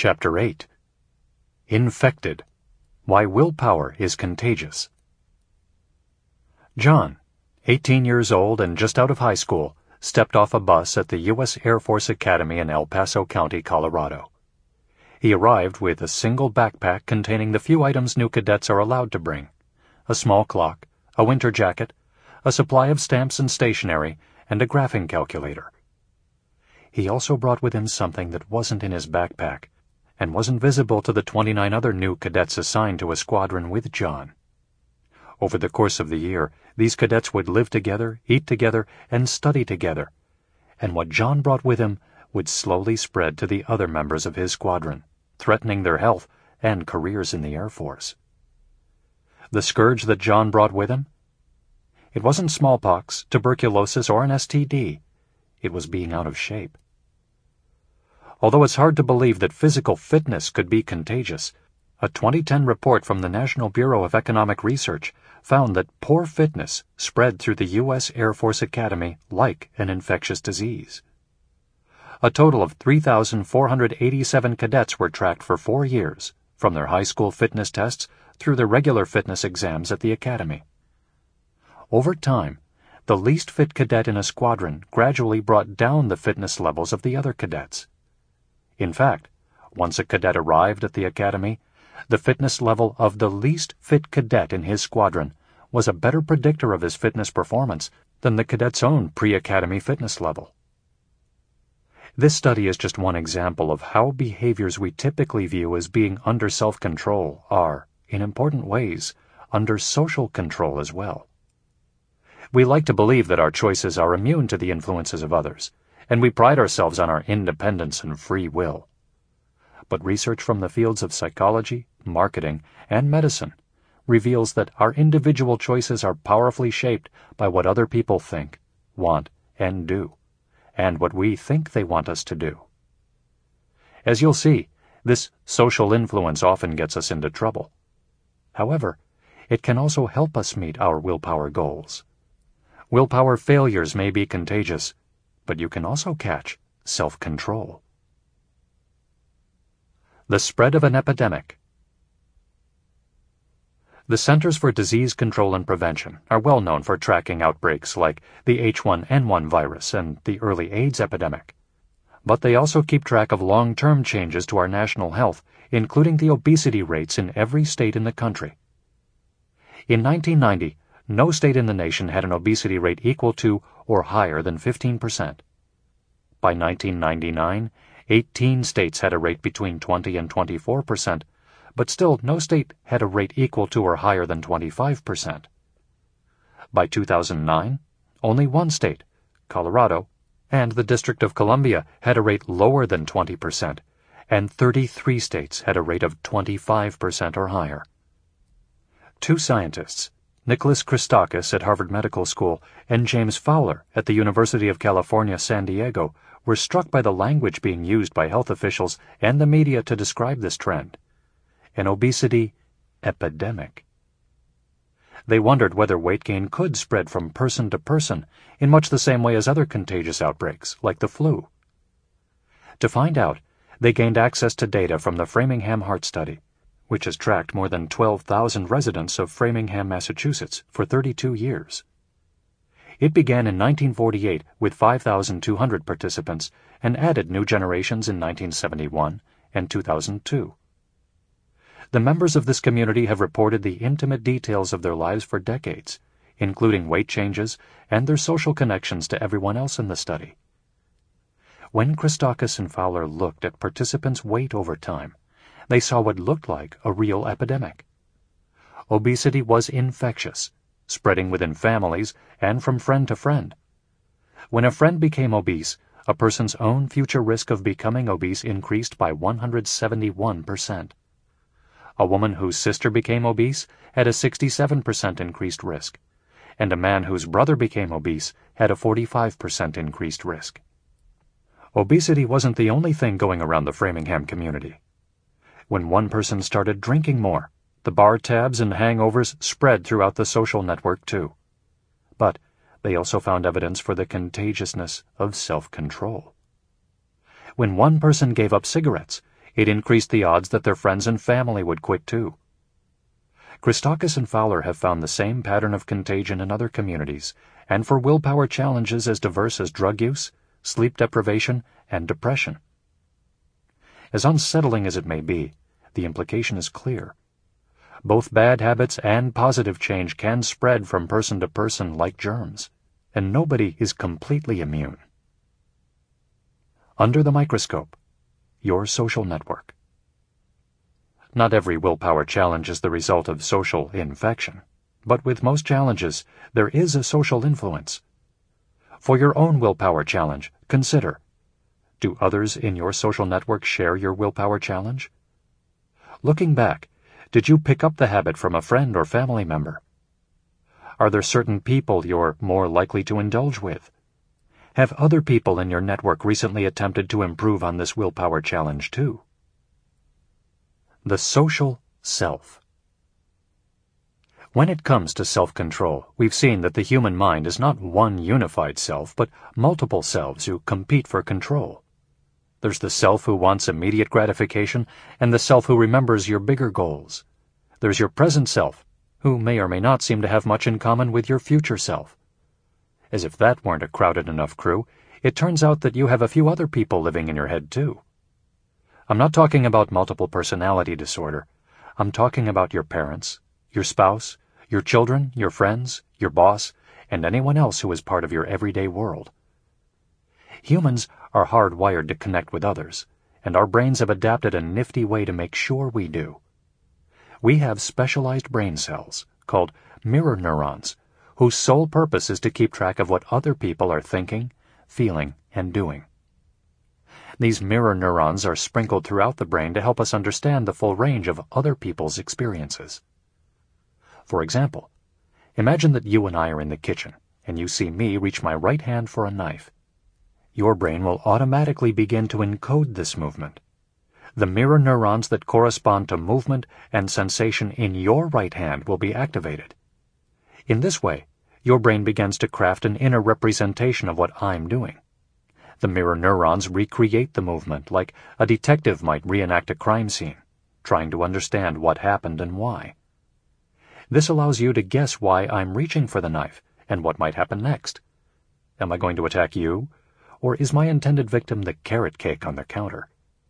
Chapter 8. Infected. Why Willpower is Contagious. John, 18 years old and just out of high school, stepped off a bus at the U.S. Air Force Academy in El Paso County, Colorado. He arrived with a single backpack containing the few items new cadets are allowed to bring: a small clock, a winter jacket, a supply of stamps and stationery, and a graphing calculator. He also brought with him something that wasn't in his backpack and wasn't visible to the 29 other new cadets assigned to a squadron with John. Over the course of the year, these cadets would live together, eat together, and study together, and what John brought with him would slowly spread to the other members of his squadron, threatening their health and careers in the Air Force. The scourge that John brought with him? It wasn't smallpox, tuberculosis, or an STD. It was being out of shape. Although it's hard to believe that physical fitness could be contagious, a 2010 report from the National Bureau of Economic Research found that poor fitness spread through the U.S. Air Force Academy like an infectious disease. A total of 3,487 cadets were tracked for 4 years, from their high school fitness tests through their regular fitness exams at the academy. Over time, the least fit cadet in a squadron gradually brought down the fitness levels of the other cadets. In fact, once a cadet arrived at the academy, the fitness level of the least fit cadet in his squadron was a better predictor of his fitness performance than the cadet's own pre-academy fitness level. This study is just one example of how behaviors we typically view as being under self-control are, in important ways, under social control as well. We like to believe that our choices are immune to the influences of others, and we pride ourselves on our independence and free will. But research from the fields of psychology, marketing, and medicine reveals that our individual choices are powerfully shaped by what other people think, want, and do, and what we think they want us to do. As you'll see, this social influence often gets us into trouble. However, it can also help us meet our willpower goals. Willpower failures may be contagious, but you can also catch self-control. The spread of an epidemic. The Centers for Disease Control and Prevention are well known for tracking outbreaks like the H1N1 virus and the early AIDS epidemic. But they also keep track of long-term changes to our national health, including the obesity rates in every state in the country. In 1990, no state in the nation had an obesity rate equal to or higher than 15%. By 1999, 18 states had a rate between 20 and 24%, but still no state had a rate equal to or higher than 25%. By 2009, only one state, Colorado, and the District of Columbia had a rate lower than 20%, and 33 states had a rate of 25% or higher. Two scientists, Nicholas Christakis at Harvard Medical School and James Fowler at the University of California, San Diego, were struck by the language being used by health officials and the media to describe this trend: an obesity epidemic. They wondered whether weight gain could spread from person to person in much the same way as other contagious outbreaks, like the flu. To find out, they gained access to data from the Framingham Heart Study, which has tracked more than 12,000 residents of Framingham, Massachusetts, for 32 years. It began in 1948 with 5,200 participants and added new generations in 1971 and 2002. The members of this community have reported the intimate details of their lives for decades, including weight changes and their social connections to everyone else in the study. When Christakis and Fowler looked at participants' weight over time, they saw what looked like a real epidemic. Obesity was infectious, spreading within families and from friend to friend. When a friend became obese, a person's own future risk of becoming obese increased by 171%. A woman whose sister became obese had a 67% increased risk, and a man whose brother became obese had a 45% increased risk. Obesity wasn't the only thing going around the Framingham community. When one person started drinking more, the bar tabs and hangovers spread throughout the social network too. But they also found evidence for the contagiousness of self-control. When one person gave up cigarettes, It increased the odds that their friends and family would quit too. Christakis and Fowler have found the same pattern of contagion in other communities, and for willpower challenges as diverse as drug use, sleep deprivation, and depression. As unsettling as it may be, the implication is clear. Both bad habits and positive change can spread from person to person like germs, and nobody is completely immune. Under the microscope, your social network. Not every willpower challenge is the result of social infection, but with most challenges, there is a social influence. For your own willpower challenge, consider, do others in your social network share your willpower challenge? Looking back, did you pick up the habit from a friend or family member? Are there certain people you're more likely to indulge with? Have other people in your network recently attempted to improve on this willpower challenge too? The social self. When it comes to self-control, we've seen that the human mind is not one unified self, but multiple selves who compete for control. There's the self who wants immediate gratification, and the self who remembers your bigger goals. There's your present self, who may or may not seem to have much in common with your future self. As if that weren't a crowded enough crew, it turns out that you have a few other people living in your head too. I'm not talking about multiple personality disorder. I'm talking about your parents, your spouse, your children, your friends, your boss, and anyone else who is part of your everyday world. Humans are hardwired to connect with others, and our brains have adapted a nifty way to make sure we do. We have specialized brain cells, called mirror neurons, whose sole purpose is to keep track of what other people are thinking, feeling, and doing. These mirror neurons are sprinkled throughout the brain to help us understand the full range of other people's experiences. For example, imagine that you and I are in the kitchen, and you see me reach my right hand for a knife. Your brain will automatically begin to encode this movement. The mirror neurons that correspond to movement and sensation in your right hand will be activated. In this way, your brain begins to craft an inner representation of what I'm doing. The mirror neurons recreate the movement like a detective might reenact a crime scene, trying to understand what happened and why. This allows you to guess why I'm reaching for the knife and what might happen next. Am I going to attack you? Or is my intended victim the carrot cake on the counter?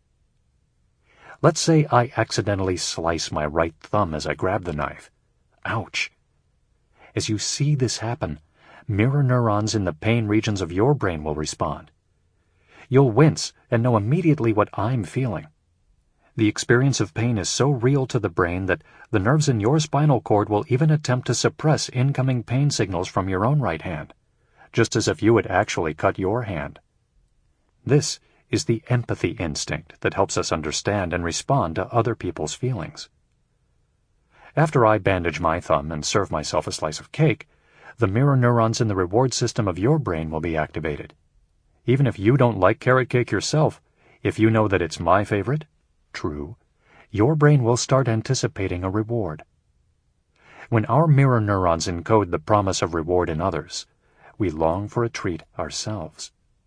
Let's say I accidentally slice my right thumb as I grab the knife. Ouch! As you see this happen, mirror neurons in the pain regions of your brain will respond. You'll wince and know immediately what I'm feeling. The experience of pain is so real to the brain that the nerves in your spinal cord will even attempt to suppress incoming pain signals from your own right hand, just as if you had actually cut your hand. This is the empathy instinct that helps us understand and respond to other people's feelings. After I bandage my thumb and serve myself a slice of cake, the mirror neurons in the reward system of your brain will be activated. Even if you don't like carrot cake yourself, if you know that it's my favorite, true, your brain will start anticipating a reward. When our mirror neurons encode the promise of reward in others, we long for a treat ourselves.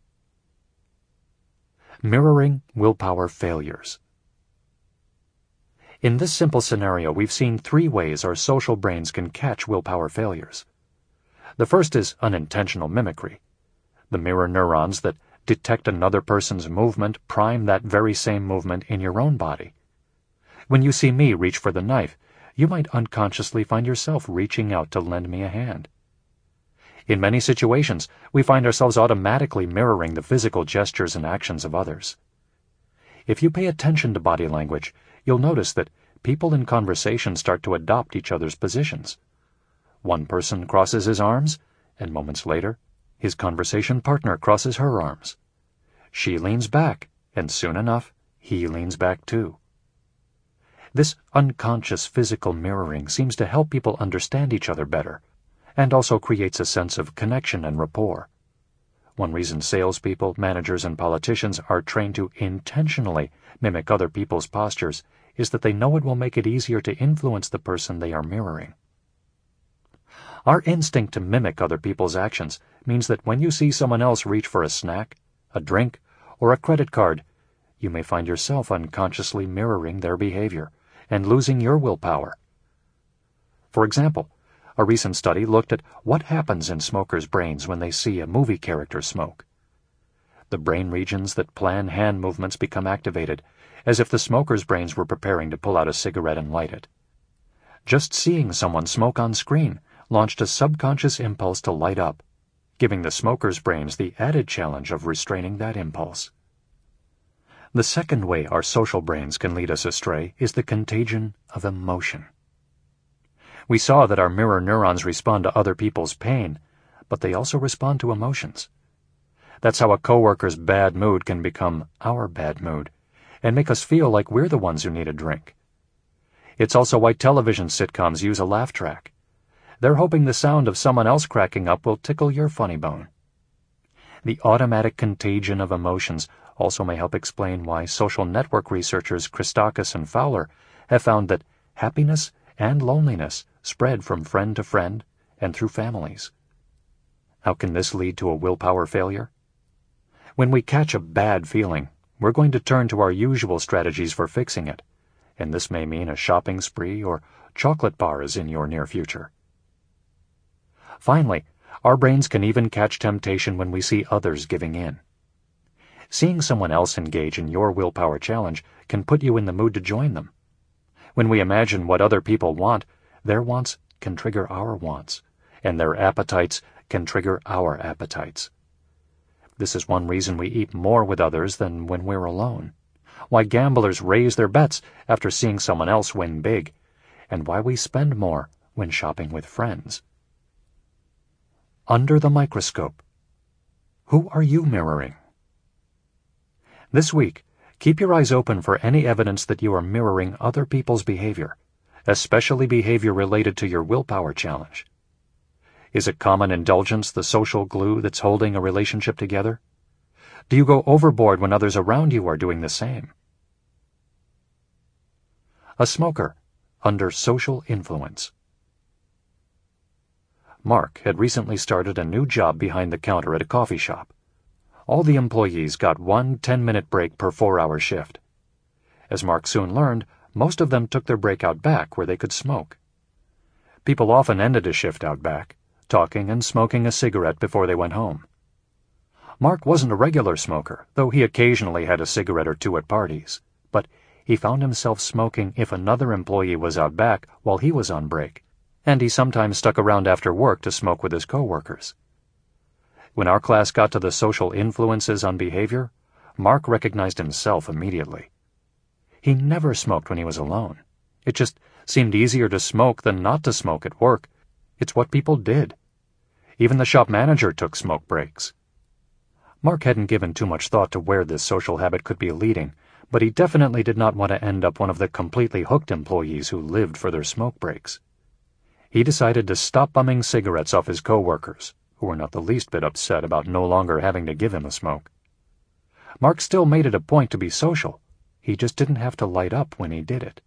Mirroring willpower failures. In this simple scenario, we've seen 3 ways our social brains can catch willpower failures. The first is unintentional mimicry. The mirror neurons that detect another person's movement prime that very same movement in your own body. When you see me reach for the knife, you might unconsciously find yourself reaching out to lend me a hand. In many situations, we find ourselves automatically mirroring the physical gestures and actions of others. If you pay attention to body language, you'll notice that people in conversation start to adopt each other's positions. One person crosses his arms, and moments later, his conversation partner crosses her arms. She leans back, and soon enough, he leans back too. This unconscious physical mirroring seems to help people understand each other better, and also creates a sense of connection and rapport. One reason salespeople, managers, and politicians are trained to intentionally mimic other people's postures is that they know it will make it easier to influence the person they are mirroring. Our instinct to mimic other people's actions means that when you see someone else reach for a snack, a drink, or a credit card, you may find yourself unconsciously mirroring their behavior and losing your willpower. For example, a recent study looked at what happens in smokers' brains when they see a movie character smoke. The brain regions that plan hand movements become activated, as if the smokers' brains were preparing to pull out a cigarette and light it. Just seeing someone smoke on screen launched a subconscious impulse to light up, giving the smokers' brains the added challenge of restraining that impulse. The second way our social brains can lead us astray is the contagion of emotion. We saw that our mirror neurons respond to other people's pain, but they also respond to emotions. That's how a coworker's bad mood can become our bad mood and make us feel like we're the ones who need a drink. It's also why television sitcoms use a laugh track. They're hoping the sound of someone else cracking up will tickle your funny bone. The automatic contagion of emotions also may help explain why social network researchers Christakis and Fowler have found that happiness and loneliness spread from friend to friend and through families. How can this lead to a willpower failure? When we catch a bad feeling, we're going to turn to our usual strategies for fixing it, and this may mean a shopping spree or chocolate bars in your near future. Finally, our brains can even catch temptation when we see others giving in. Seeing someone else engage in your willpower challenge can put you in the mood to join them. When we imagine what other people want, their wants can trigger our wants, and their appetites can trigger our appetites. This is one reason we eat more with others than when we're alone, why gamblers raise their bets after seeing someone else win big, and why we spend more when shopping with friends. Under the microscope. Who are you mirroring? This week, keep your eyes open for any evidence that you are mirroring other people's behavior, especially behavior related to your willpower challenge. Is a common indulgence the social glue that's holding a relationship together? Do you go overboard when others around you are doing the same? A smoker under social influence. Mark had recently started a new job behind the counter at a coffee shop. All the employees got one 10-minute break per 4-hour shift. As Mark soon learned, most of them took their break out back where they could smoke. People often ended a shift out back, talking and smoking a cigarette before they went home. Mark wasn't a regular smoker, though he occasionally had a cigarette or two at parties, but he found himself smoking if another employee was out back while he was on break, and he sometimes stuck around after work to smoke with his coworkers. When our class got to the social influences on behavior, Mark recognized himself immediately. He never smoked when he was alone. It just seemed easier to smoke than not to smoke at work. It's what people did. Even the shop manager took smoke breaks. Mark hadn't given too much thought to where this social habit could be leading, but he definitely did not want to end up one of the completely hooked employees who lived for their smoke breaks. He decided to stop bumming cigarettes off his coworkers, who were not the least bit upset about no longer having to give him a smoke. Mark still made it a point to be social. He just didn't have to light up when he did it.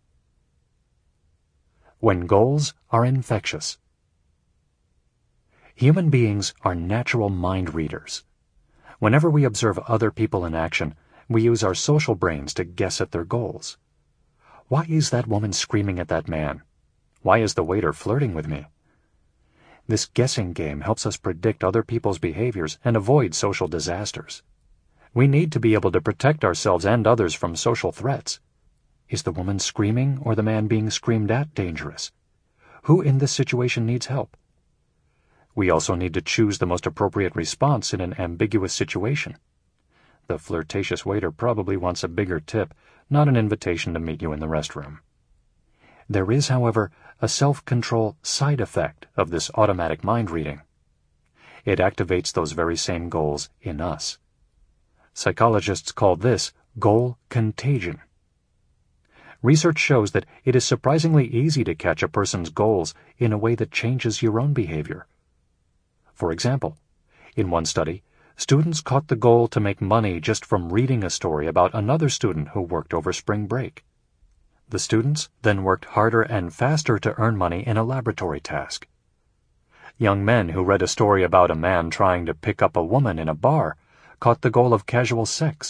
When goals are infectious. Human beings are natural mind readers. Whenever we observe other people in action, we use our social brains to guess at their goals. Why is that woman screaming at that man? Why is the waiter flirting with me? This guessing game helps us predict other people's behaviors and avoid social disasters. We need to be able to protect ourselves and others from social threats. Is the woman screaming or the man being screamed at dangerous? Who in this situation needs help? We also need to choose the most appropriate response in an ambiguous situation. The flirtatious waiter probably wants a bigger tip, not an invitation to meet you in the restroom. There is, however, a self-control side effect of this automatic mind reading. It activates those very same goals in us. Psychologists call this goal contagion. Research shows that it is surprisingly easy to catch a person's goals in a way that changes your own behavior. For example, in one study, students caught the goal to make money just from reading a story about another student who worked over spring break. The students then worked harder and faster to earn money in a laboratory task. Young men who read a story about a man trying to pick up a woman in a bar caught the goal of casual sex,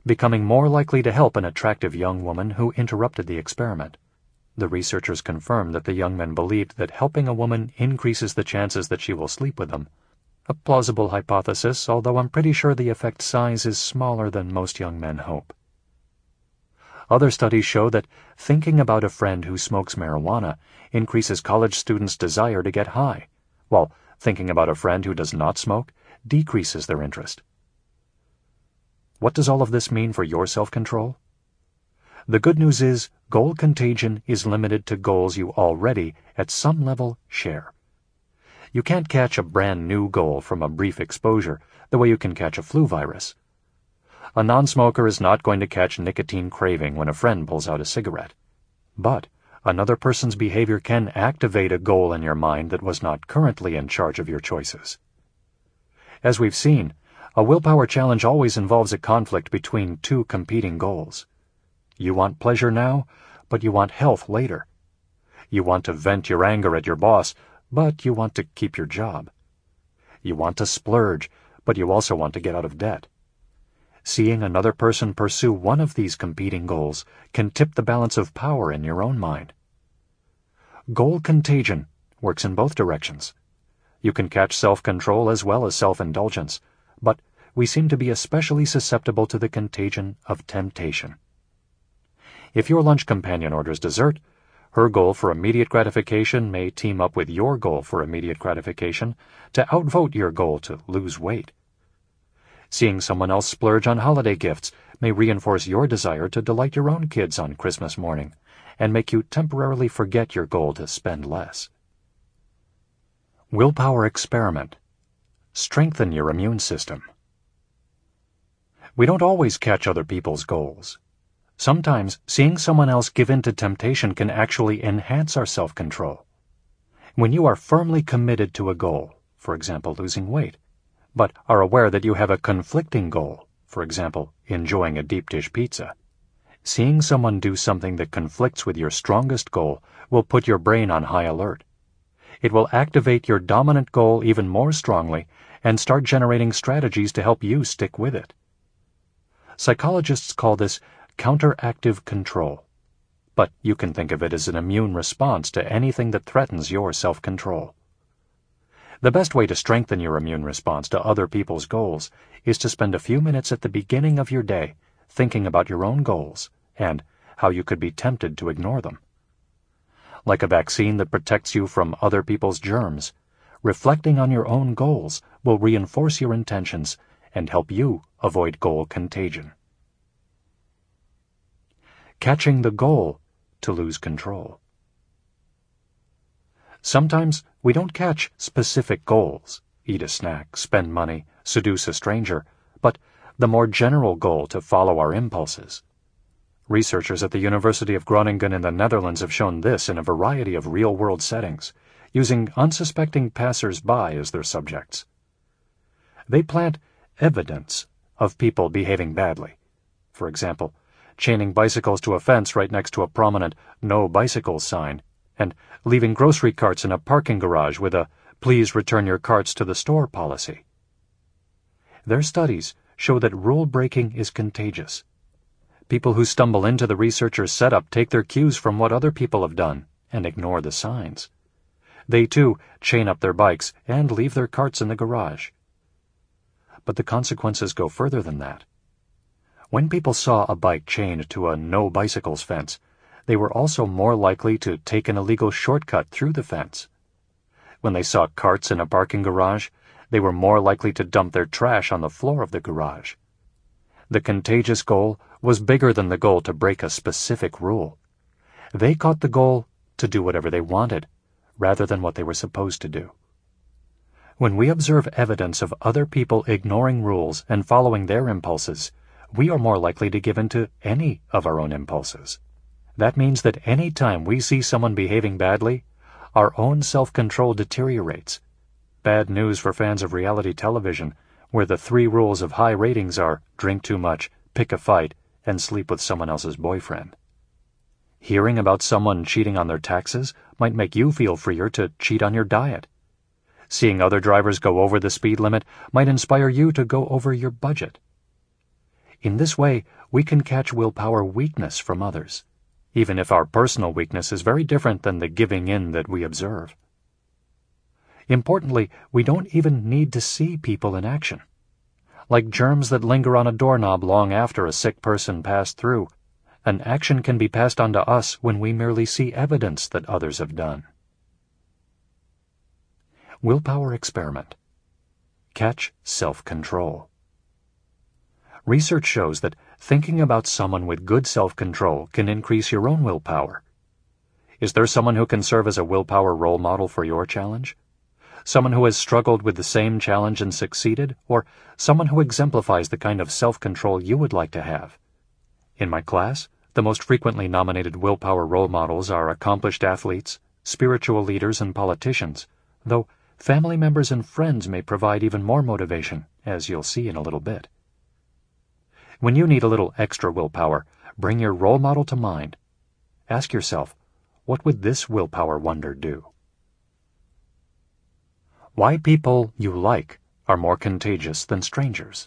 becoming more likely to help an attractive young woman who interrupted the experiment. The researchers confirmed that the young men believed that helping a woman increases the chances that she will sleep with them. A plausible hypothesis, although I'm pretty sure the effect size is smaller than most young men hope. Other studies show that thinking about a friend who smokes marijuana increases college students' desire to get high, while thinking about a friend who does not smoke decreases their interest. What does all of this mean for your self-control? The good news is goal contagion is limited to goals you already, at some level, share. You can't catch a brand new goal from a brief exposure the way you can catch a flu virus. A non-smoker is not going to catch nicotine craving when a friend pulls out a cigarette. But another person's behavior can activate a goal in your mind that was not currently in charge of your choices. As we've seen, a willpower challenge always involves a conflict between two competing goals. You want pleasure now, but you want health later. You want to vent your anger at your boss, but you want to keep your job. You want to splurge, but you also want to get out of debt. Seeing another person pursue one of these competing goals can tip the balance of power in your own mind. Goal contagion works in both directions. You can catch self-control as well as self-indulgence, but we seem to be especially susceptible to the contagion of temptation. If your lunch companion orders dessert, her goal for immediate gratification may team up with your goal for immediate gratification to outvote your goal to lose weight. Seeing someone else splurge on holiday gifts may reinforce your desire to delight your own kids on Christmas morning and make you temporarily forget your goal to spend less. Willpower experiment. Strengthen your immune system. We don't always catch other people's goals. Sometimes seeing someone else give in to temptation can actually enhance our self-control. When you are firmly committed to a goal, for example, losing weight, but are aware that you have a conflicting goal, for example, enjoying a deep dish pizza, seeing someone do something that conflicts with your strongest goal will put your brain on high alert. It will activate your dominant goal even more strongly and start generating strategies to help you stick with it. Psychologists call this counteractive control, but you can think of it as an immune response to anything that threatens your self-control. The best way to strengthen your immune response to other people's goals is to spend a few minutes at the beginning of your day thinking about your own goals and how you could be tempted to ignore them. Like a vaccine that protects you from other people's germs, reflecting on your own goals will reinforce your intentions and help you avoid goal contagion. Catching the goal to lose control. Sometimes we don't catch specific goals, eat a snack, spend money, seduce a stranger, but the more general goal to follow our impulses. Researchers at the University of Groningen in the Netherlands have shown this in a variety of real-world settings, using unsuspecting passers-by as their subjects. They plant evidence of people behaving badly. For example, chaining bicycles to a fence right next to a prominent "No Bicycles" sign, and leaving grocery carts in a parking garage with a "Please return your carts to the store" policy. Their studies show that rule-breaking is contagious. People who stumble into the researchers' setup take their cues from what other people have done and ignore the signs. They, too, chain up their bikes and leave their carts in the garage. But the consequences go further than that. When people saw a bike chained to a "No Bicycles" fence, they were also more likely to take an illegal shortcut through the fence. When they saw carts in a parking garage, they were more likely to dump their trash on the floor of the garage. The contagious goal was bigger than the goal to break a specific rule. They caught the goal to do whatever they wanted, rather than what they were supposed to do. When we observe evidence of other people ignoring rules and following their impulses, we are more likely to give in to any of our own impulses. That means that any time we see someone behaving badly, our own self-control deteriorates. Bad news for fans of reality television, where the 3 rules of high ratings are drink too much, pick a fight, and sleep with someone else's boyfriend. Hearing about someone cheating on their taxes might make you feel freer to cheat on your diet. Seeing other drivers go over the speed limit might inspire you to go over your budget. In this way, we can catch willpower weakness from others, even if our personal weakness is very different than the giving in that we observe. Importantly, we don't even need to see people in action. Like germs that linger on a doorknob long after a sick person passed through, an action can be passed on to us when we merely see evidence that others have done. Willpower experiment. Catch self-control. Research shows that thinking about someone with good self-control can increase your own willpower. Is there someone who can serve as a willpower role model for your challenge? Someone who has struggled with the same challenge and succeeded, or someone who exemplifies the kind of self-control you would like to have? In my class, the most frequently nominated willpower role models are accomplished athletes, spiritual leaders, and politicians, though family members and friends may provide even more motivation, as you'll see in a little bit. When you need a little extra willpower, bring your role model to mind. Ask yourself, what would this willpower wonder do? Why people you like are more contagious than strangers.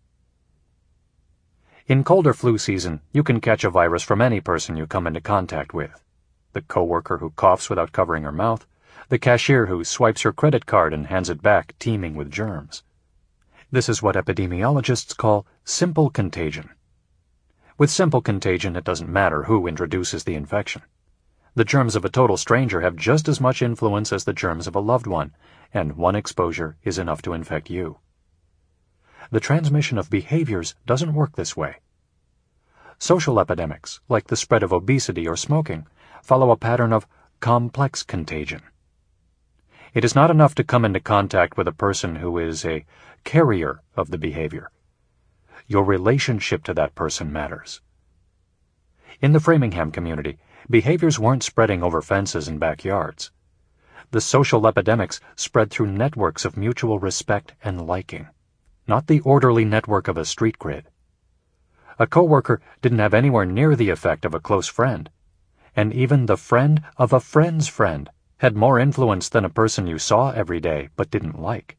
In cold or flu season, you can catch a virus from any person you come into contact with. The coworker who coughs without covering her mouth, the cashier who swipes her credit card and hands it back teeming with germs. This is what epidemiologists call simple contagion. With simple contagion, it doesn't matter who introduces the infection. The germs of a total stranger have just as much influence as the germs of a loved one, and one exposure is enough to infect you. The transmission of behaviors doesn't work this way. Social epidemics, like the spread of obesity or smoking, follow a pattern of complex contagion. It is not enough to come into contact with a person who is a carrier of the behavior. Your relationship to that person matters. In the Framingham community, behaviors weren't spreading over fences and backyards. The social epidemics spread through networks of mutual respect and liking, not the orderly network of a street grid. A coworker didn't have anywhere near the effect of a close friend, and even the friend of a friend's friend had more influence than a person you saw every day but didn't like.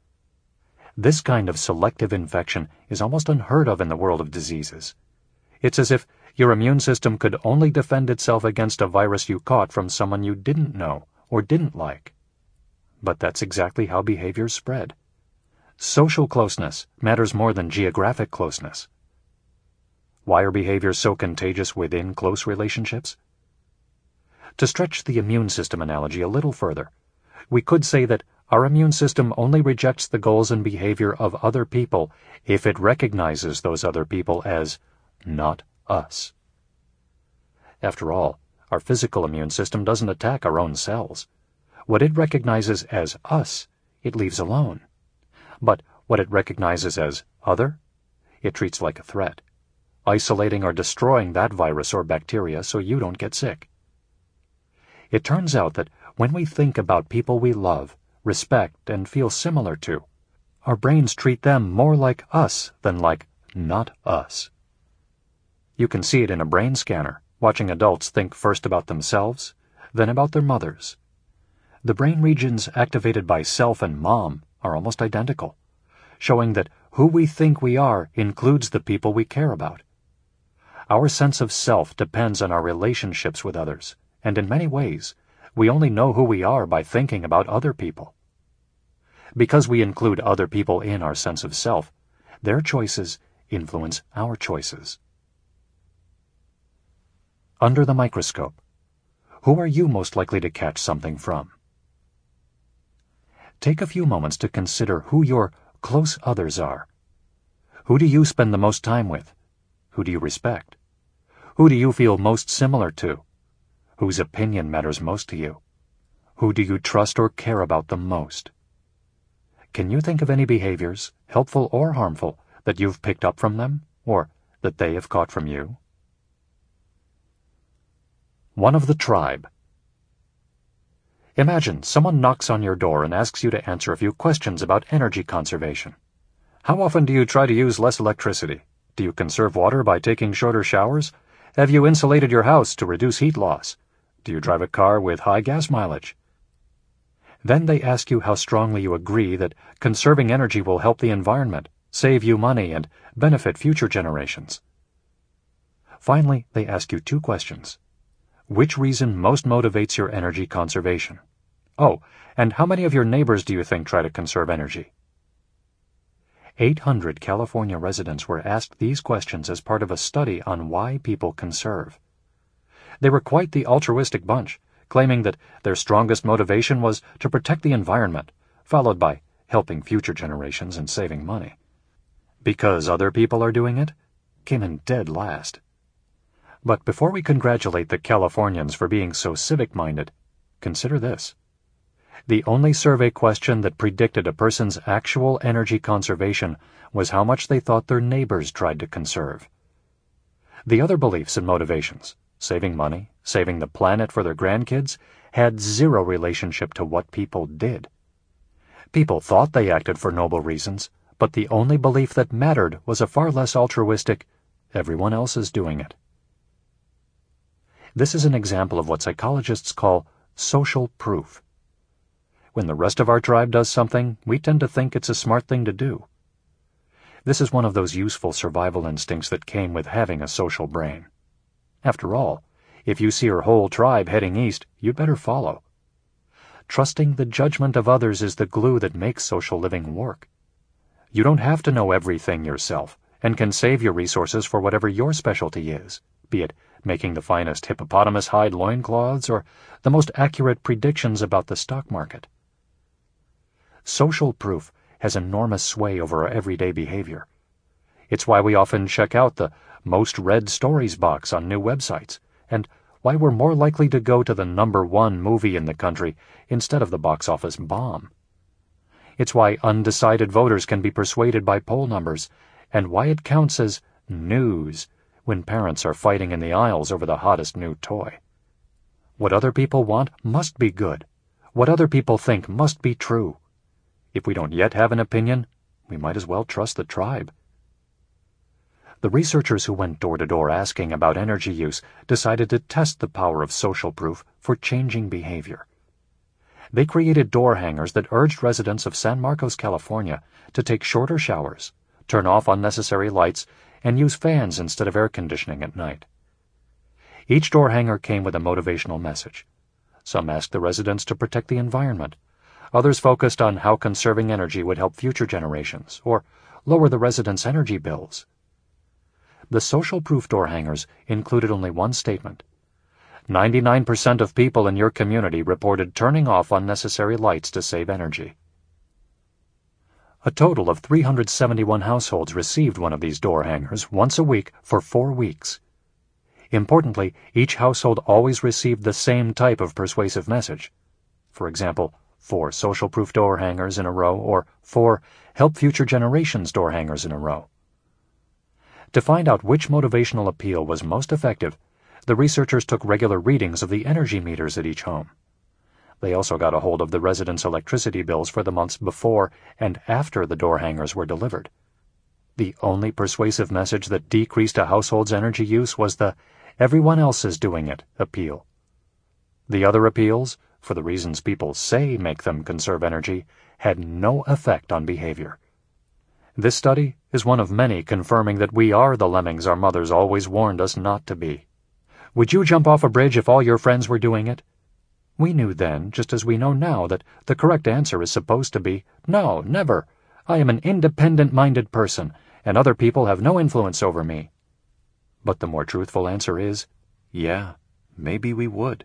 This kind of selective infection is almost unheard of in the world of diseases. It's as if your immune system could only defend itself against a virus you caught from someone you didn't know or didn't like. But that's exactly how behaviors spread. Social closeness matters more than geographic closeness. Why are behaviors so contagious within close relationships? To stretch the immune system analogy a little further, we could say that our immune system only rejects the goals and behavior of other people if it recognizes those other people as not us. After all, our physical immune system doesn't attack our own cells. What it recognizes as us, it leaves alone. But what it recognizes as other, it treats like a threat, isolating or destroying that virus or bacteria so you don't get sick. It turns out that when we think about people we love, respect, and feel similar to, our brains treat them more like us than like not us. You can see it in a brain scanner, watching adults think first about themselves, then about their mothers. The brain regions activated by self and mom are almost identical, showing that who we think we are includes the people we care about. Our sense of self depends on our relationships with others, and in many ways, we only know who we are by thinking about other people. Because we include other people in our sense of self, their choices influence our choices. Under the microscope, who are you most likely to catch something from? Take a few moments to consider who your close others are. Who do you spend the most time with? Who do you respect? Who do you feel most similar to? Whose opinion matters most to you? Who do you trust or care about the most? Can you think of any behaviors, helpful or harmful, that you've picked up from them, or that they have caught from you? One of the tribe. Imagine someone knocks on your door and asks you to answer a few questions about energy conservation. How often do you try to use less electricity? Do you conserve water by taking shorter showers? Have you insulated your house to reduce heat loss? Do you drive a car with high gas mileage? Then they ask you how strongly you agree that conserving energy will help the environment, save you money, and benefit future generations. Finally, they ask you 2 questions. Which reason most motivates your energy conservation? Oh, and how many of your neighbors do you think try to conserve energy? 800 California residents were asked these questions as part of a study on why people conserve. They were quite the altruistic bunch, claiming that their strongest motivation was to protect the environment, followed by helping future generations and saving money. Because other people are doing it, came in dead last. But before we congratulate the Californians for being so civic-minded, consider this. The only survey question that predicted a person's actual energy conservation was how much they thought their neighbors tried to conserve. The other beliefs and motivations, saving money, saving the planet for their grandkids, had zero relationship to what people did. People thought they acted for noble reasons, but the only belief that mattered was a far less altruistic, everyone else is doing it. This is an example of what psychologists call social proof. When the rest of our tribe does something, we tend to think it's a smart thing to do. This is one of those useful survival instincts that came with having a social brain. After all, if you see your whole tribe heading east, you'd better follow. Trusting the judgment of others is the glue that makes social living work. You don't have to know everything yourself, and can save your resources for whatever your specialty is, be it making the finest hippopotamus hide loincloths or the most accurate predictions about the stock market. Social proof has enormous sway over our everyday behavior. It's why we often check out the most read stories box on new websites, and why we're more likely to go to the #1 movie in the country instead of the box office bomb. It's why undecided voters can be persuaded by poll numbers, and why it counts as news when parents are fighting in the aisles over the hottest new toy. What other people want must be good. What other people think must be true. If we don't yet have an opinion, we might as well trust the tribe. The researchers who went door to door asking about energy use decided to test the power of social proof for changing behavior. They created door hangers that urged residents of San Marcos, California, to take shorter showers, turn off unnecessary lights, and use fans instead of air conditioning at night. Each door hanger came with a motivational message. Some asked the residents to protect the environment. Others focused on how conserving energy would help future generations, or lower the residents' energy bills. The social proof door hangers included only one statement. 99% of people in your community reported turning off unnecessary lights to save energy. A total of 371 households received one of these door hangers once a week for 4 weeks. Importantly, each household always received the same type of persuasive message. For example, 4 social proof door hangers in a row, or 4 help future generations door hangers in a row. To find out which motivational appeal was most effective, the researchers took regular readings of the energy meters at each home. They also got a hold of the residents' electricity bills for the months before and after the door hangers were delivered. The only persuasive message that decreased a household's energy use was the "everyone else is doing it" appeal. The other appeals, for the reasons people say make them conserve energy, had no effect on behavior. This study is one of many confirming that we are the lemmings our mothers always warned us not to be. Would you jump off a bridge if all your friends were doing it? We knew then, just as we know now, that the correct answer is supposed to be, "No, never. I am an independent-minded person, and other people have no influence over me." But the more truthful answer is, yeah, maybe we would.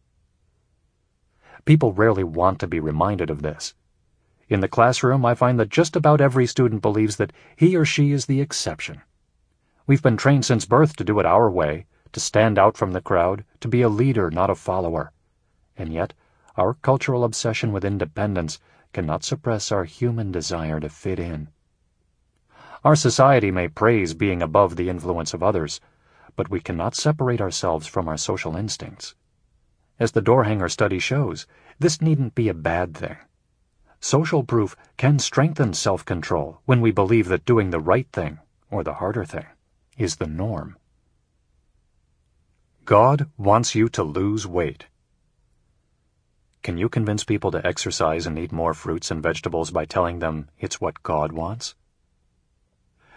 People rarely want to be reminded of this. In the classroom, I find that just about every student believes that he or she is the exception. We've been trained since birth to do it our way, to stand out from the crowd, to be a leader, not a follower. And yet, our cultural obsession with independence cannot suppress our human desire to fit in. Our society may praise being above the influence of others, but we cannot separate ourselves from our social instincts. As the door hanger study shows, this needn't be a bad thing. Social proof can strengthen self-control when we believe that doing the right thing, or the harder thing, is the norm. God wants you to lose weight. Can you convince people to exercise and eat more fruits and vegetables by telling them it's what God wants?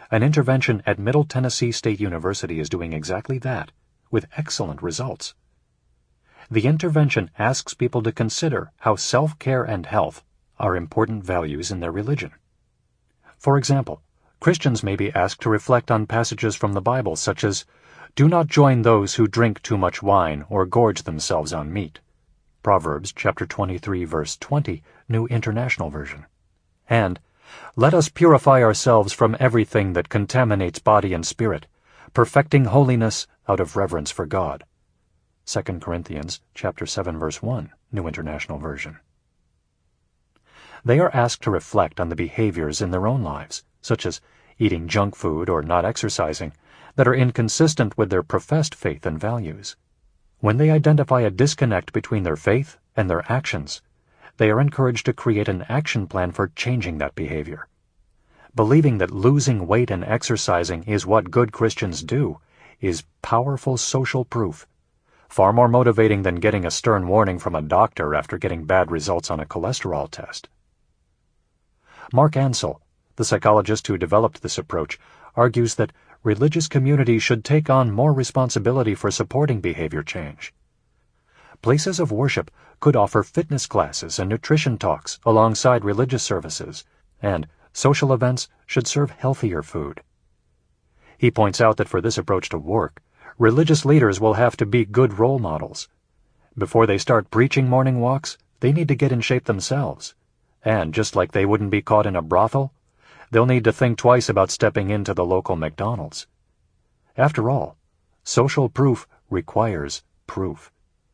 An intervention at Middle Tennessee State University is doing exactly that, with excellent results. The intervention asks people to consider how self-care and health are important values in their religion. For example, Christians may be asked to reflect on passages from the Bible such as, "Do not join those who drink too much wine or gorge themselves on meat." Proverbs chapter 23, verse 20, New International Version. And, "Let us purify ourselves from everything that contaminates body and spirit, perfecting holiness out of reverence for God." 2 Corinthians chapter 7, verse 1, New International Version. They are asked to reflect on the behaviors in their own lives, such as eating junk food or not exercising, that are inconsistent with their professed faith and values. When they identify a disconnect between their faith and their actions, they are encouraged to create an action plan for changing that behavior. Believing that losing weight and exercising is what good Christians do is powerful social proof, far more motivating than getting a stern warning from a doctor after getting bad results on a cholesterol test. Mark Ansel, the psychologist who developed this approach, argues that religious communities should take on more responsibility for supporting behavior change. Places of worship could offer fitness classes and nutrition talks alongside religious services, and social events should serve healthier food. He points out that for this approach to work, religious leaders will have to be good role models. Before they start preaching morning walks, they need to get in shape themselves. And just like they wouldn't be caught in a brothel, they'll need to think twice about stepping into the local McDonald's. After all, social proof requires proof.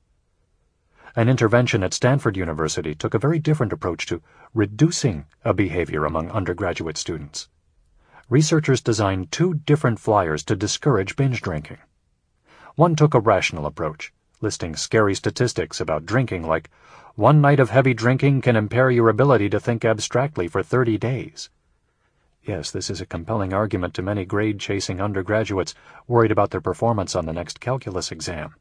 An intervention at Stanford University took a very different approach to reducing a behavior among undergraduate students. Researchers designed 2 different flyers to discourage binge drinking. One took a rational approach, listing scary statistics about drinking like, "1 night of heavy drinking can impair your ability to think abstractly for 30 days. Yes, this is a compelling argument to many grade-chasing undergraduates worried about their performance on the next calculus exam.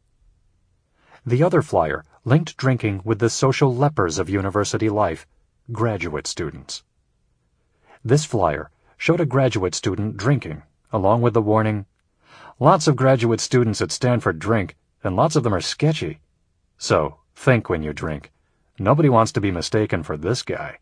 The other flyer linked drinking with the social lepers of university life, graduate students. This flyer showed a graduate student drinking, along with the warning, "Lots of graduate students at Stanford drink, and lots of them are sketchy. So, think when you drink. Nobody wants to be mistaken for this guy."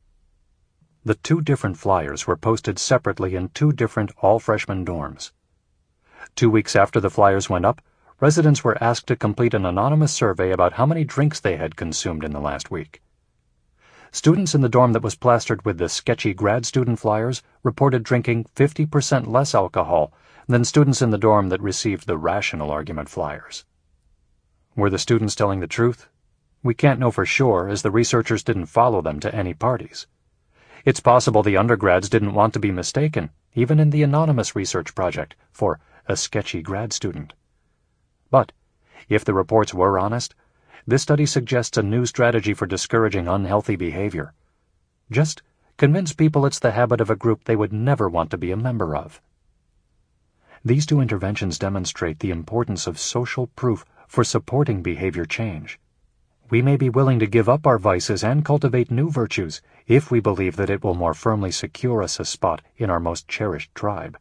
The 2 different flyers were posted separately in 2 different all-freshman dorms. 2 weeks after the flyers went up, residents were asked to complete an anonymous survey about how many drinks they had consumed in the last week. Students in the dorm that was plastered with the sketchy grad student flyers reported drinking 50% less alcohol than students in the dorm that received the rational argument flyers. Were the students telling the truth? We can't know for sure, as the researchers didn't follow them to any parties. It's possible the undergrads didn't want to be mistaken, even in the anonymous research project, for a sketchy grad student. But, if the reports were honest, this study suggests a new strategy for discouraging unhealthy behavior. Just convince people it's the habit of a group they would never want to be a member of. These 2 interventions demonstrate the importance of social proof for supporting behavior change. We may be willing to give up our vices and cultivate new virtues if we believe that it will more firmly secure us a spot in our most cherished tribe.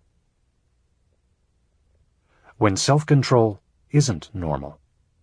When self-control isn't normal.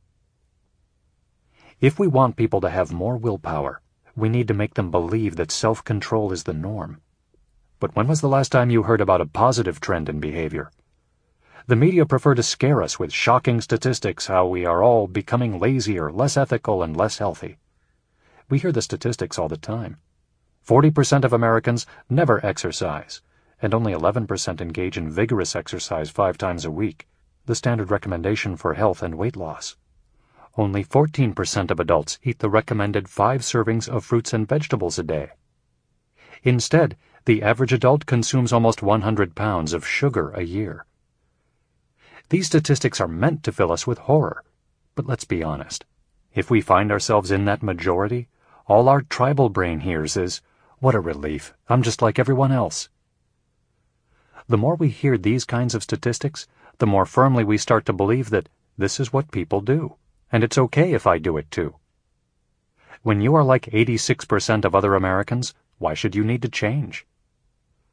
If we want people to have more willpower, we need to make them believe that self-control is the norm. But when was the last time you heard about a positive trend in behavior? The media prefer to scare us with shocking statistics how we are all becoming lazier, less ethical, and less healthy. We hear the statistics all the time. 40% of Americans never exercise, and only 11% engage in vigorous exercise 5 times a week, the standard recommendation for health and weight loss. Only 14% of adults eat the recommended 5 servings of fruits and vegetables a day. Instead, the average adult consumes almost 100 pounds of sugar a year. These statistics are meant to fill us with horror. But let's be honest. If we find ourselves in that majority, all our tribal brain hears is, "What a relief. I'm just like everyone else." The more we hear these kinds of statistics, the more firmly we start to believe that this is what people do, and it's okay if I do it too. When you are like 86% of other Americans, why should you need to change?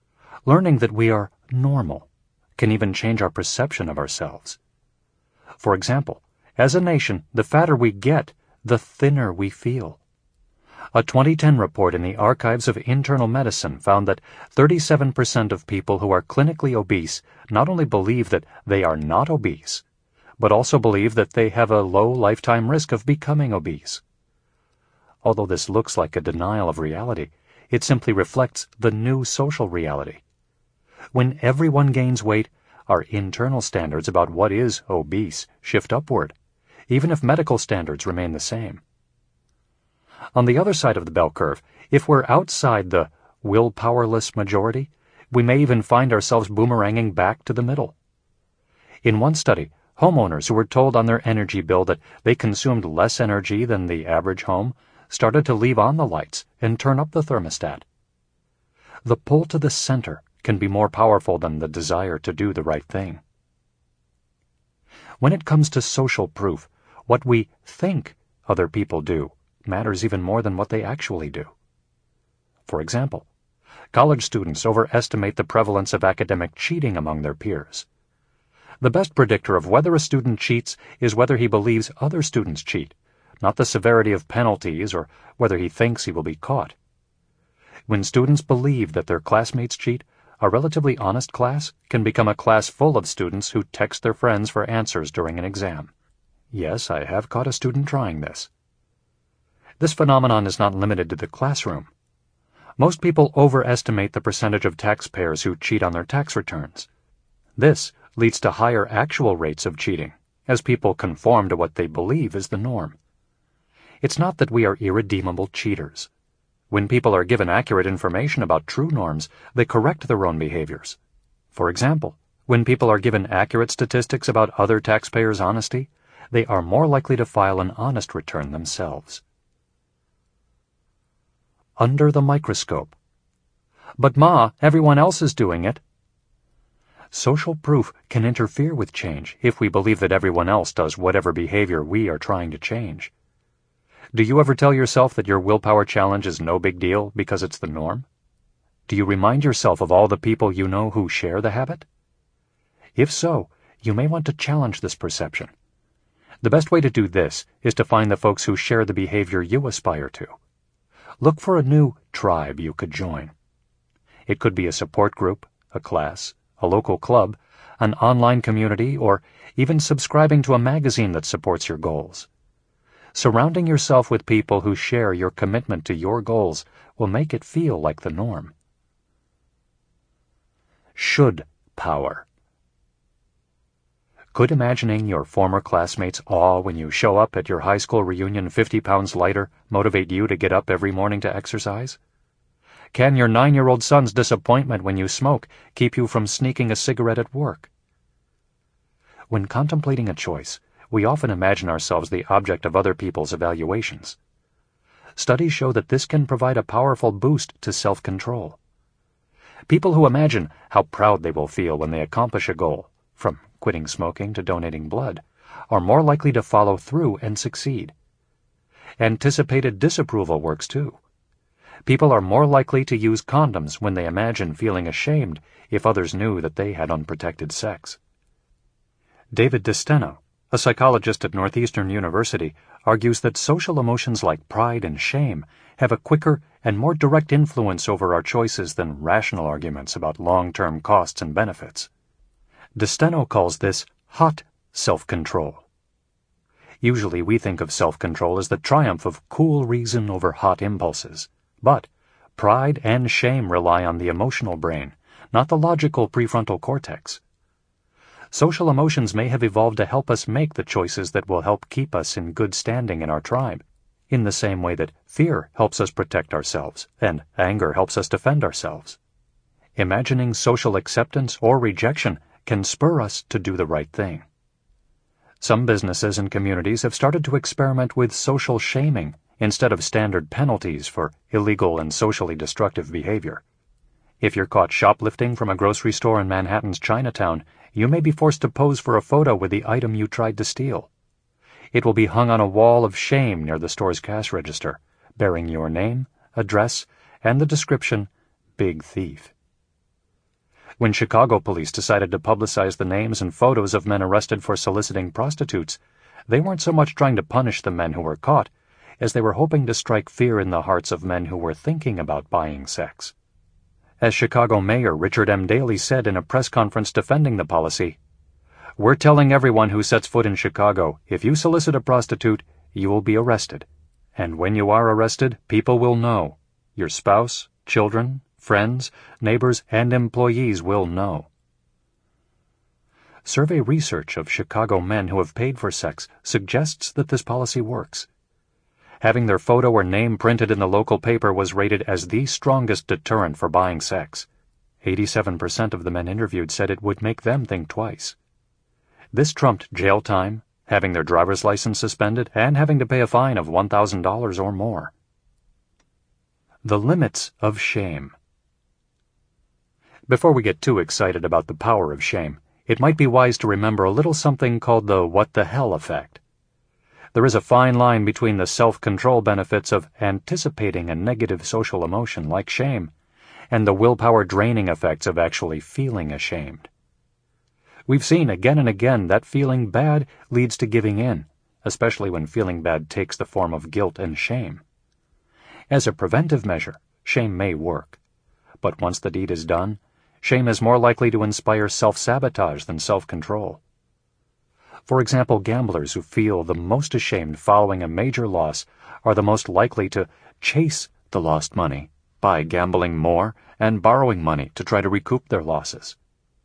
Learning that we are normal can even change our perception of ourselves. For example, as a nation, the fatter we get, the thinner we feel. A 2010 report in the Archives of Internal Medicine found that 37% of people who are clinically obese not only believe that they are not obese, but also believe that they have a low lifetime risk of becoming obese. Although this looks like a denial of reality, it simply reflects the new social reality. When everyone gains weight, our internal standards about what is obese shift upward, even if medical standards remain the same. On the other side of the bell curve, if we're outside the willpowerless majority, we may even find ourselves boomeranging back to the middle. In one study, homeowners who were told on their energy bill that they consumed less energy than the average home started to leave on the lights and turn up the thermostat. The pull to the center can be more powerful than the desire to do the right thing. When it comes to social proof, what we think other people do matters even more than what they actually do. For example, college students overestimate the prevalence of academic cheating among their peers. The best predictor of whether a student cheats is whether he believes other students cheat, not the severity of penalties or whether he thinks he will be caught. When students believe that their classmates cheat, a relatively honest class can become a class full of students who text their friends for answers during an exam. Yes, I have caught a student trying this. This phenomenon is not limited to the classroom. Most people overestimate the percentage of taxpayers who cheat on their tax returns. This leads to higher actual rates of cheating, as people conform to what they believe is the norm. It's not that we are irredeemable cheaters. When people are given accurate information about true norms, they correct their own behaviors. For example, when people are given accurate statistics about other taxpayers' honesty, they are more likely to file an honest return themselves. Under the microscope. But Ma, everyone else is doing it. Social proof can interfere with change if we believe that everyone else does whatever behavior we are trying to change. Do you ever tell yourself that your willpower challenge is no big deal because it's the norm? Do you remind yourself of all the people you know who share the habit? If so, you may want to challenge this perception. The best way to do this is to find the folks who share the behavior you aspire to. Look for a new tribe you could join. It could be a support group, a class, a local club, an online community, or even subscribing to a magazine that supports your goals. Surrounding yourself with people who share your commitment to your goals will make it feel like the norm. Should power. Could imagining your former classmates' awe when you show up at your high school reunion 50 pounds lighter motivate you to get up every morning to exercise? Can your 9-year-old son's disappointment when you smoke keep you from sneaking a cigarette at work? When contemplating a choice, we often imagine ourselves the object of other people's evaluations. Studies show that this can provide a powerful boost to self-control. People who imagine how proud they will feel when they accomplish a goal, from quitting smoking to donating blood, are more likely to follow through and succeed. Anticipated disapproval works too. People are more likely to use condoms when they imagine feeling ashamed if others knew that they had unprotected sex. David DeSteno, a psychologist at Northeastern University, argues that social emotions like pride and shame have a quicker and more direct influence over our choices than rational arguments about long-term costs and benefits. DeSteno calls this hot self-control. Usually we think of self-control as the triumph of cool reason over hot impulses, but pride and shame rely on the emotional brain, not the logical prefrontal cortex. Social emotions may have evolved to help us make the choices that will help keep us in good standing in our tribe, in the same way that fear helps us protect ourselves and anger helps us defend ourselves. Imagining social acceptance or rejection can spur us to do the right thing. Some businesses and communities have started to experiment with social shaming instead of standard penalties for illegal and socially destructive behavior. If you're caught shoplifting from a grocery store in Manhattan's Chinatown, you may be forced to pose for a photo with the item you tried to steal. It will be hung on a wall of shame near the store's cash register, bearing your name, address, and the description, "Big Thief." When Chicago police decided to publicize the names and photos of men arrested for soliciting prostitutes, they weren't so much trying to punish the men who were caught as they were hoping to strike fear in the hearts of men who were thinking about buying sex. As Chicago Mayor Richard M. Daley said in a press conference defending the policy, "We're telling everyone who sets foot in Chicago, if you solicit a prostitute, you will be arrested. And when you are arrested, people will know. Your spouse, children, friends, neighbors, and employees will know." Survey research of Chicago men who have paid for sex suggests that this policy works. Having their photo or name printed in the local paper was rated as the strongest deterrent for buying sex. 87% of the men interviewed said it would make them think twice. This trumped jail time, having their driver's license suspended, and having to pay a fine of $1,000 or more. The limits of shame. Before we get too excited about the power of shame, it might be wise to remember a little something called the what the hell effect. There is a fine line between the self-control benefits of anticipating a negative social emotion like shame and the willpower-draining effects of actually feeling ashamed. We've seen again and again that feeling bad leads to giving in, especially when feeling bad takes the form of guilt and shame. As a preventive measure, shame may work, but once the deed is done, shame is more likely to inspire self-sabotage than self-control. For example, gamblers who feel the most ashamed following a major loss are the most likely to chase the lost money by gambling more and borrowing money to try to recoup their losses.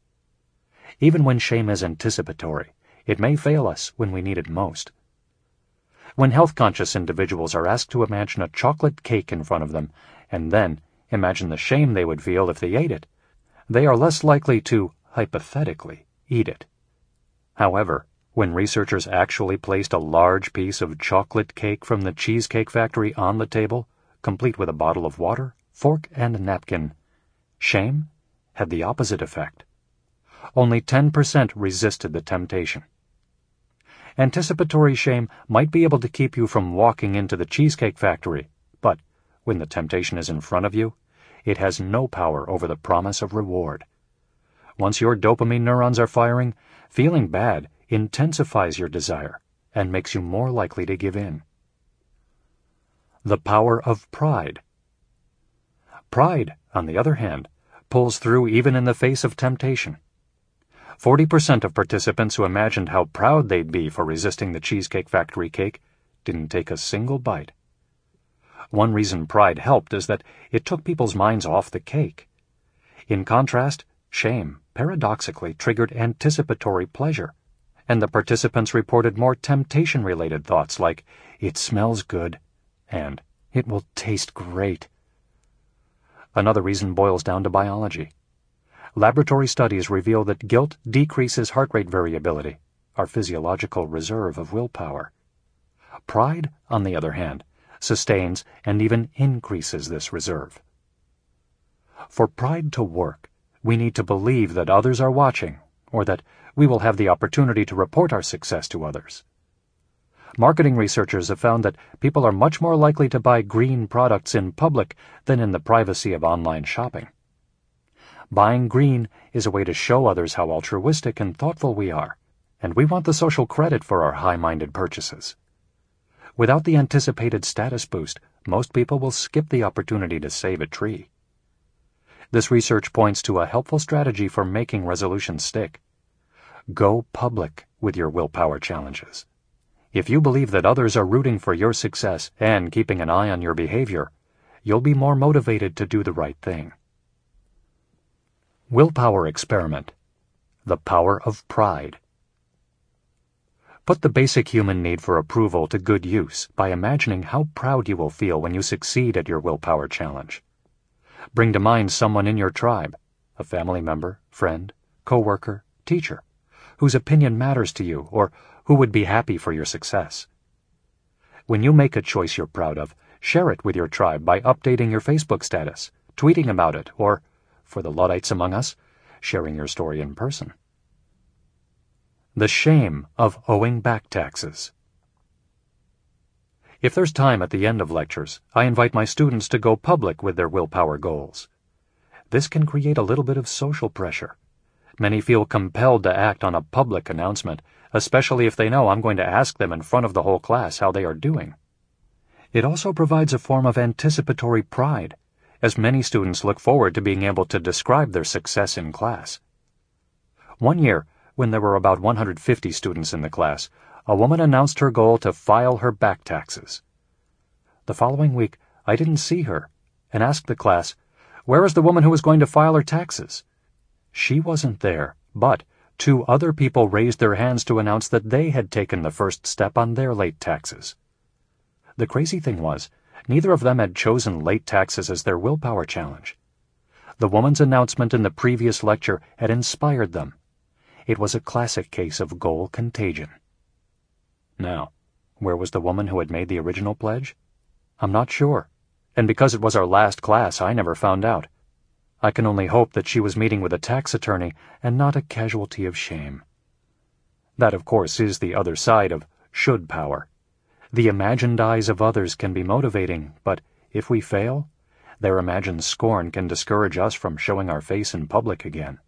Even when shame is anticipatory, it may fail us when we need it most. When health-conscious individuals are asked to imagine a chocolate cake in front of them and then imagine the shame they would feel if they ate it, they are less likely to, hypothetically, eat it. However, when researchers actually placed a large piece of chocolate cake from the Cheesecake Factory on the table, complete with a bottle of water, fork, and napkin, shame had the opposite effect. Only 10% resisted the temptation. Anticipatory shame might be able to keep you from walking into the Cheesecake Factory, but when the temptation is in front of you, it has no power over the promise of reward. Once your dopamine neurons are firing, feeling bad intensifies your desire and makes you more likely to give in. The power of pride. Pride, on the other hand, pulls through even in the face of temptation. 40% of participants who imagined how proud they'd be for resisting the Cheesecake Factory cake didn't take a single bite. One reason pride helped is that it took people's minds off the cake. In contrast, shame paradoxically triggered anticipatory pleasure, and the participants reported more temptation-related thoughts like, "It smells good," and "It will taste great." Another reason boils down to biology. Laboratory studies reveal that guilt decreases heart rate variability, our physiological reserve of willpower. Pride, on the other hand, sustains and even increases this reserve. For pride to work, we need to believe that others are watching, or that we will have the opportunity to report our success to others. Marketing researchers have found that people are much more likely to buy green products in public than in the privacy of online shopping. Buying green is a way to show others how altruistic and thoughtful we are, and we want the social credit for our high-minded purchases. Without the anticipated status boost, most people will skip the opportunity to save a tree. This research points to a helpful strategy for making resolutions stick. Go public with your willpower challenges. If you believe that others are rooting for your success and keeping an eye on your behavior, you'll be more motivated to do the right thing. Willpower experiment. The power of pride. Put the basic human need for approval to good use by imagining how proud you will feel when you succeed at your willpower challenge. Bring to mind someone in your tribe, a family member, friend, coworker, teacher, whose opinion matters to you or who would be happy for your success. When you make a choice you're proud of, share it with your tribe by updating your Facebook status, tweeting about it, or, for the Luddites among us, sharing your story in person. The shame of owing back taxes. If there's time at the end of lectures, I invite my students to go public with their willpower goals. This can create a little bit of social pressure. Many feel compelled to act on a public announcement, especially if they know I'm going to ask them in front of the whole class how they are doing. It also provides a form of anticipatory pride, as many students look forward to being able to describe their success in class. One year, when there were about 150 students in the class, a woman announced her goal to file her back taxes. The following week, I didn't see her, and asked the class, "Where is the woman who was going to file her taxes?" She wasn't there, but 2 other people raised their hands to announce that they had taken the first step on their late taxes. The crazy thing was, neither of them had chosen late taxes as their willpower challenge. The woman's announcement in the previous lecture had inspired them. It was a classic case of goal contagion. Now, where was the woman who had made the original pledge? I'm not sure, and because it was our last class, I never found out. I can only hope that she was meeting with a tax attorney and not a casualty of shame. That, of course, is the other side of should power. The imagined eyes of others can be motivating, but if we fail, their imagined scorn can discourage us from showing our face in public again.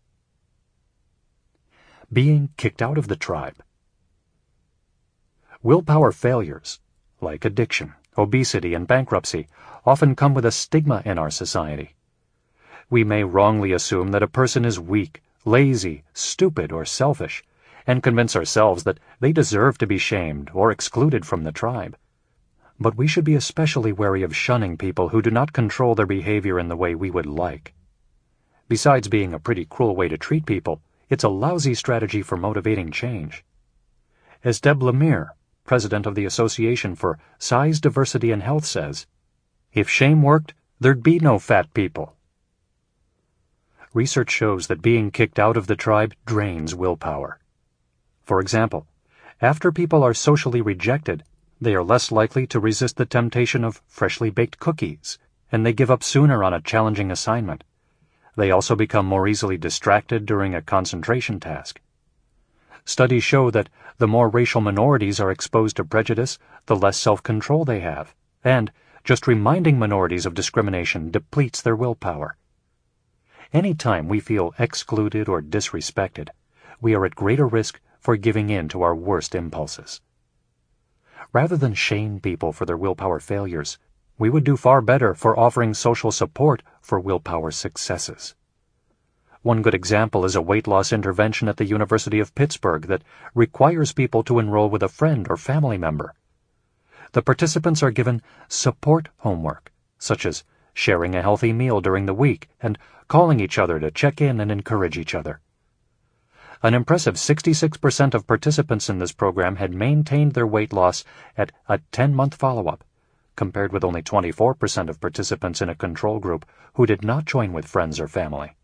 Being kicked out of the tribe. Willpower failures, like addiction, obesity, and bankruptcy, often come with a stigma in our society. We may wrongly assume that a person is weak, lazy, stupid, or selfish, and convince ourselves that they deserve to be shamed or excluded from the tribe. But we should be especially wary of shunning people who do not control their behavior in the way we would like. Besides being a pretty cruel way to treat people, it's a lousy strategy for motivating change. As Deb Lemire, president of the Association for Size, Diversity, and Health, says, "If shame worked, there'd be no fat people." Research shows that being kicked out of the tribe drains willpower. For example, after people are socially rejected, they are less likely to resist the temptation of freshly baked cookies, and they give up sooner on a challenging assignment. They also become more easily distracted during a concentration task. Studies show that the more racial minorities are exposed to prejudice, the less self-control they have, and just reminding minorities of discrimination depletes their willpower. Any time we feel excluded or disrespected, we are at greater risk for giving in to our worst impulses. Rather than shame people for their willpower failures, we would do far better for offering social support for willpower successes. One good example is a weight loss intervention at the University of Pittsburgh that requires people to enroll with a friend or family member. The participants are given support homework, such as sharing a healthy meal during the week and calling each other to check in and encourage each other. An impressive 66% of participants in this program had maintained their weight loss at a 10-month follow-up, compared with only 24% of participants in a control group who did not join with friends or family.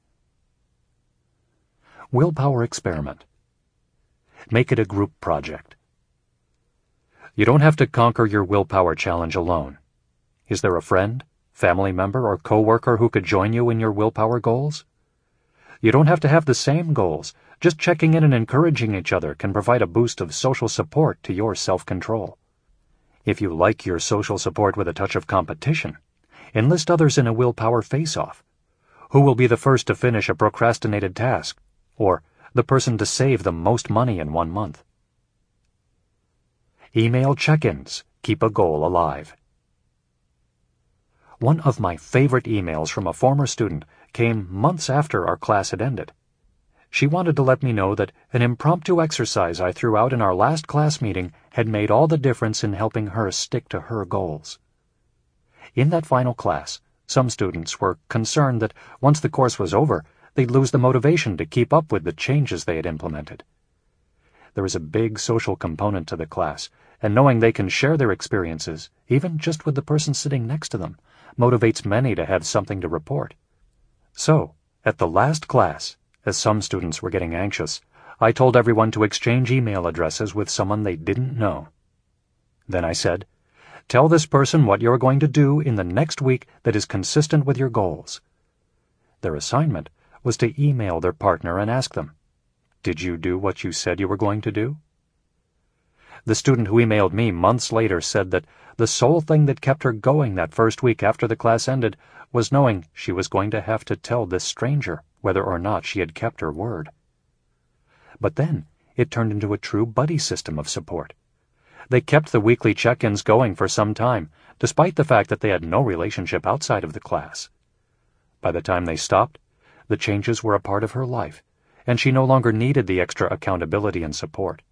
Willpower experiment. Make it a group project. You don't have to conquer your willpower challenge alone. Is there a friend, family member, or coworker who could join you in your willpower goals? You don't have to have the same goals. Just checking in and encouraging each other can provide a boost of social support to your self-control. If you like your social support with a touch of competition, enlist others in a willpower face-off. Who will be the first to finish a procrastinated task? Or the person to save the most money in 1 month? Email check-ins. Keep a goal alive. One of my favorite emails from a former student came months after our class had ended. She wanted to let me know that an impromptu exercise I threw out in our last class meeting had made all the difference in helping her stick to her goals. In that final class, some students were concerned that once the course was over, they'd lose the motivation to keep up with the changes they had implemented. There is a big social component to the class, and knowing they can share their experiences, even just with the person sitting next to them, motivates many to have something to report. So, at the last class, as some students were getting anxious, I told everyone to exchange email addresses with someone they didn't know. Then I said, "Tell this person what you're going to do in the next week that is consistent with your goals." Their assignment was to email their partner and ask them, "Did you do what you said you were going to do?" The student who emailed me months later said that the sole thing that kept her going that first week after the class ended was knowing she was going to have to tell this stranger whether or not she had kept her word. But then it turned into a true buddy system of support. They kept the weekly check-ins going for some time, despite the fact that they had no relationship outside of the class. By the time they stopped, the changes were a part of her life, and she no longer needed the extra accountability and support.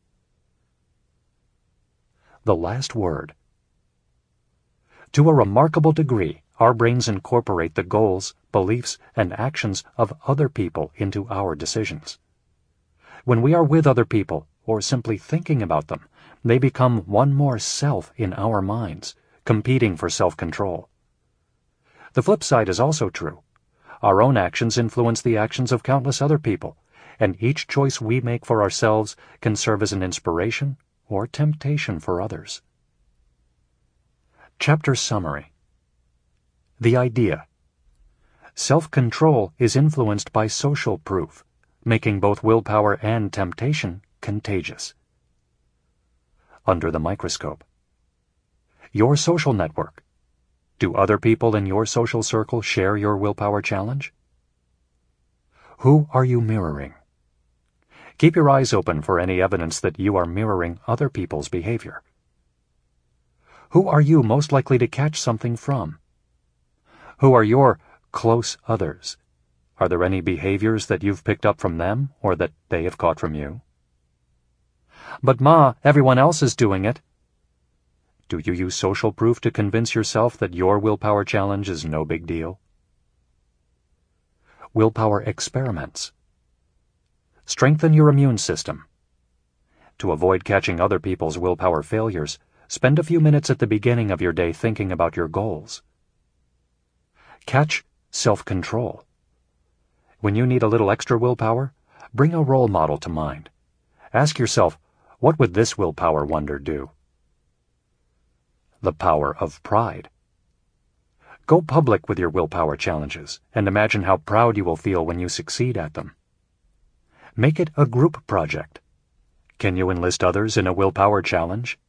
The last word. To a remarkable degree, our brains incorporate the goals, beliefs, and actions of other people into our decisions. When we are with other people, or simply thinking about them, they become one more self in our minds, competing for self-control. The flip side is also true. Our own actions influence the actions of countless other people, and each choice we make for ourselves can serve as an inspiration or temptation for others. Chapter Summary. The idea. Self-control is influenced by social proof, making both willpower and temptation contagious. Under the microscope. Your social network. Do other people in your social circle share your willpower challenge? Who are you mirroring? Keep your eyes open for any evidence that you are mirroring other people's behavior. Who are you most likely to catch something from? Who are your close others? Are there any behaviors that you've picked up from them or that they have caught from you? But Ma, everyone else is doing it. Do you use social proof to convince yourself that your willpower challenge is no big deal? Willpower experiments. Strengthen your immune system. To avoid catching other people's willpower failures, spend a few minutes at the beginning of your day thinking about your goals. Catch self-control. When you need a little extra willpower, bring a role model to mind. Ask yourself, what would this willpower wonder do? The power of pride. Go public with your willpower challenges and imagine how proud you will feel when you succeed at them. Make it a group project. Can you enlist others in a willpower challenge?